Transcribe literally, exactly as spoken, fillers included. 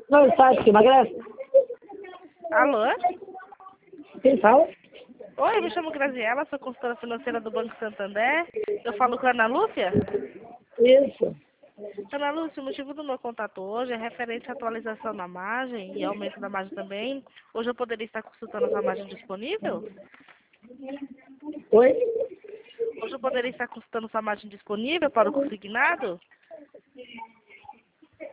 Não, sabe que emagrece? Alô? Quem fala? Oi, eu me chamo Graziela, sou consultora financeira do Banco Santander. Eu falo com a Ana Lúcia? Isso. Ana Lúcia, o motivo do meu contato hoje é referente à atualização da margem e aumento da margem também. Hoje eu poderia estar consultando essa margem disponível? Oi? Hoje eu poderia estar consultando essa margem disponível para o consignado?